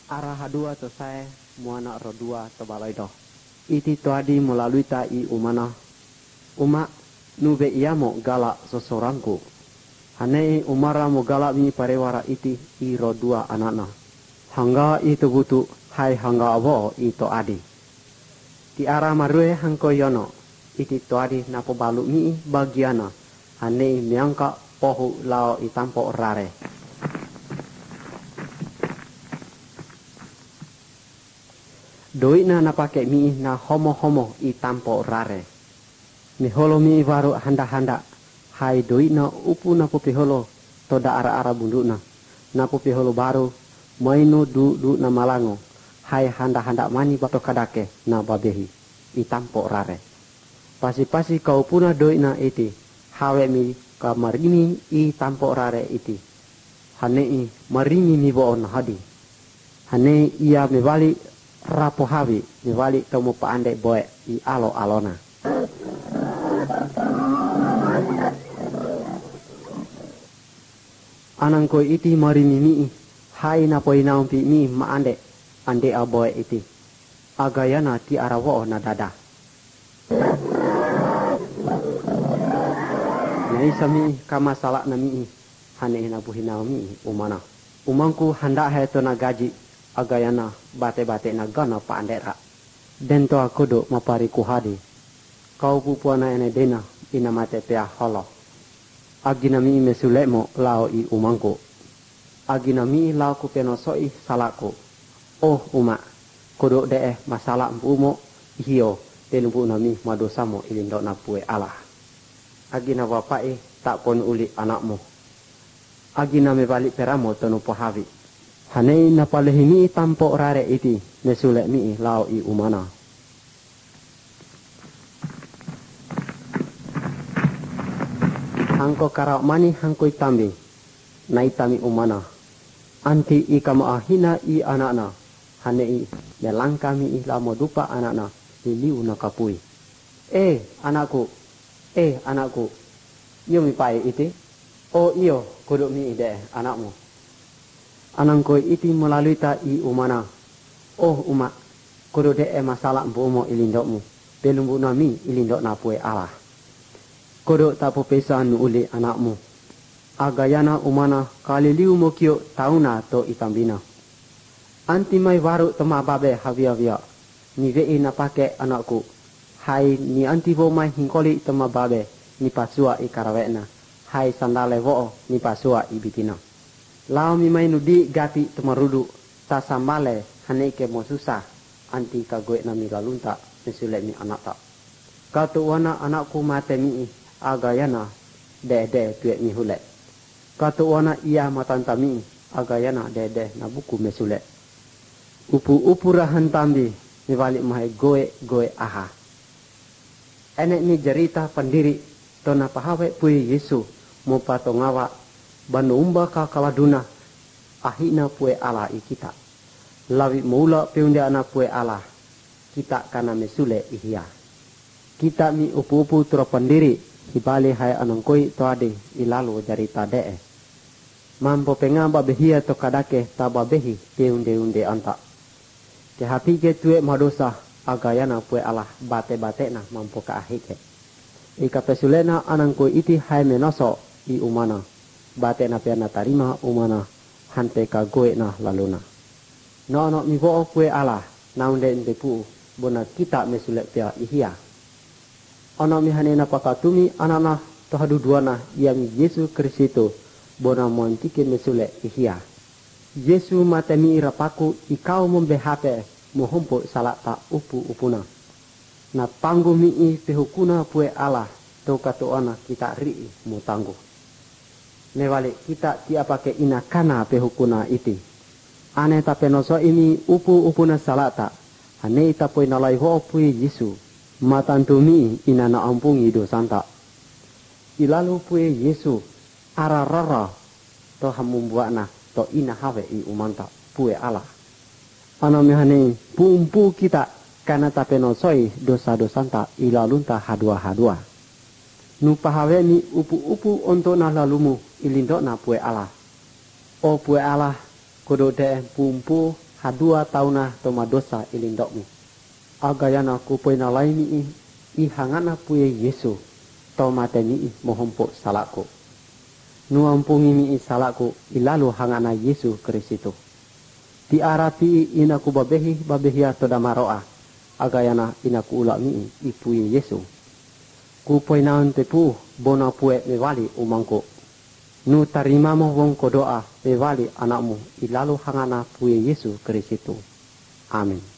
arah hadua to saya muana rodua to balai do. Iti to adi melalui ta I umana. Uma nube iamo galak sesorangku. Hanei umara mo galak mi parewara iti I rodua anana. Hangga itu butu hai hangga abo ito adi. Ti arah marue hangko yono. Iti to adi napo balu mi bagiana. Hanei miangka pohu lao itampo rare. Doi na napake mi na homo itampo rare. Mi holo mi baru handa hai doi na upu na pupi holo toda ara bundu na pupi holo baru mainu du na malango hai handa mani bato kadake na babehi itampo rare. Pasi kau puna doi na iti hawe mi kamarini itampo rare iti. Hanei marini mi boon hadi. Hanei ia mi bali rapo hawi mi bali tomo paande boe I alona. Anangko iti marini mi hai na poi naumpi mi maande ande aboe iti. Agayana ti arawo na dada. Nyai sami kama salak na mi hane na buhina mi umana. Umangku handa he to na gaji agayana bate na gana paande ra. Dento akodo mapari kuhadi. Kau pupuana ene dena ina mate pea holo. Agina mi mesulemo lao I umangku. Agina mi lao ku penosoi salako. Oh uma kodo dee masalah mpumo hiyo telumpu nami madosamo ilindo na pue Allah. Agina bapai tak pon uli anakmu. Agina me balik peramo tonu pohavi. Hanei na palehimi tampo rare iti mesule mi lao I umana. Hangko karau mani hangko itambi na itami umana. Anti I kama ahina I anakna. Hanei melangka mi lamo dupa anakna liliu na kapui. Anakku. Iyo mi pai iti. Oh iyo kudu mi ide anakmu. Anangko iti melalui ta I umana. Oh uma kudu de masalah mpumo ilindokmu. Belumbu nami ilindok na pue Allah. Kudu tak pepesan uli anakmu. Agayana umana kali liu mokio tauna to itambina. Anti mai waru toma babe havia. Ni vei na pake anakku. Hai ni anti bo mai hingkoli toma babe ni pasua I karawena. Hai sandale wo ni pasua I bitina. Lao mi mai nudi gati toma rudu. Ta samale haneke mo susah. Anti kagoe na mi lalunta mesule mi anakta. Katu wana anakku mate mi agayana de tuet mi hule. Katu wana ia matanta mi agayana de na buku mesule. Upu rahan tambi mi balik mahai goe aha. Enek mi cerita pendiri tona pahawe pui Yesu mo patongawa banumba ka kaladuna ahina pue Allah I kita. Lawi mula peunde ana pue Allah kita kana mesule ihia. Kita mi upu tro pendiri hibali hai anangkoi to ade ilalu cerita dee. Mampo pengamba behia to kadake tababehi peunde anta. Ke hapi ke tue madosa agayana pue Allah bate na mampu ka ahike. Ika pesulena anangko iti hai menoso I umana. Bate na pena tarima umana hante ka goe na laluna. No mi bo pue Allah naunde ndepu bona kita mesule pia ihia. Ono mi hanena pakatumi anana tohadu duana yang Yesus Kristus bona montike mesule ihia. Yesu matemi irapaku ikau membehape mohompo salata upuna. Na tanggu mi pehukuna pue Allah to katoana kita ri mo tanggu. Nevale kita tia pake ina kana pehukuna iti. Ane tapenoso ini upuna salata. Hane tapoi nalai ho pue Yesu. Matantu mi ina na ampungi dosanta. Ilalu pue Yesu ararara to hamumbuana to ina have I umanta pue Allah. Ano mihane pumpu kita kana tapenosoi dosa-dosanta ilalunta hadua. Nupahawe ni upu untuk na lalumu ilindok na pue Allah. O pue Allah kodo de pumpu hadua tauna toma dosa ilindokmu. Agayana kupoina laini i hangana puye Yesu toma teni mohompo salako. Nuampungi mi salako ilalu hangana Yesu Kristo. Di arati inaku babehi atoda maroa. Agayana inaku ula mi ipuye Yesu. Kupoinaon tepu bona pue mewali umangko. Nu tarimamo wong kodoa mewali anakmu ilalu hangana puye Yesu Kristo. Amin.